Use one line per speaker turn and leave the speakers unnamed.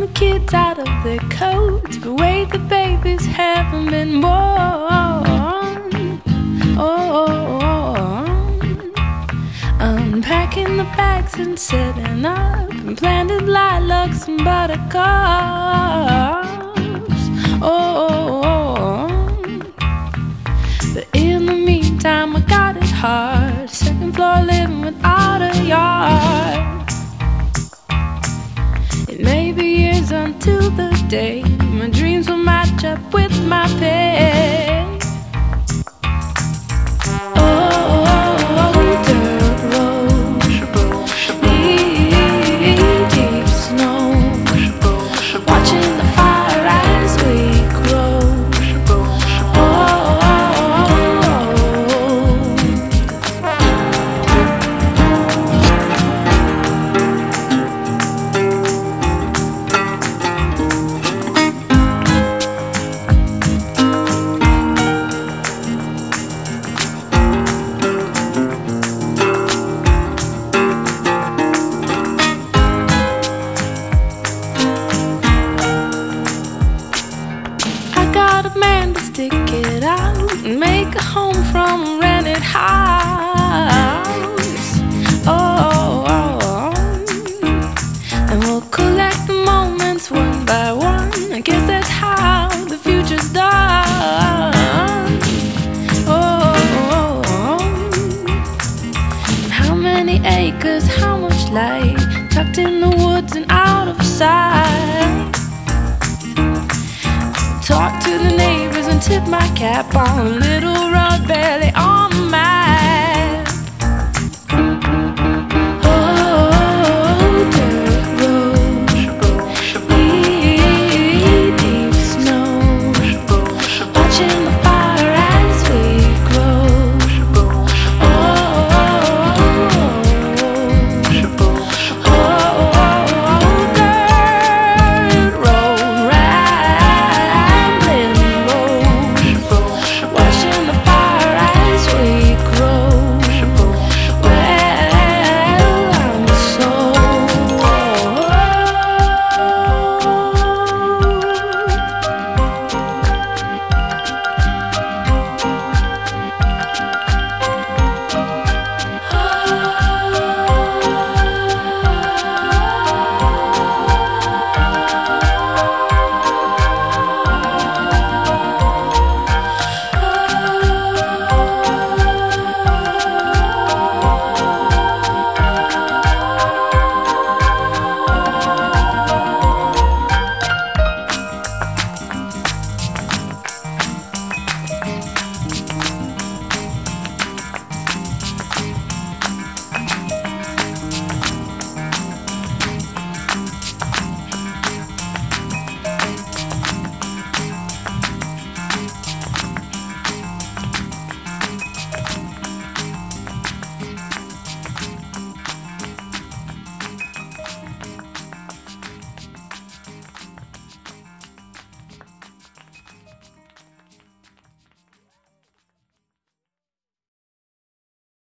the kids out of their coats, but wait, the babies haven't been born. Unpacking the bags and setting up, and planted lilacs and buttercups. But in the meantime I got it hard, second floor living without a yard. It may be years until the day my dreams will match up with my pay. Stick it out and make a home from a rented house. And we'll collect the moments one by one. I guess that's how the future's done. And how many acres, how much light, tucked in the woods and out of sight. Talk to the neighbors and tip my cap on a little round belly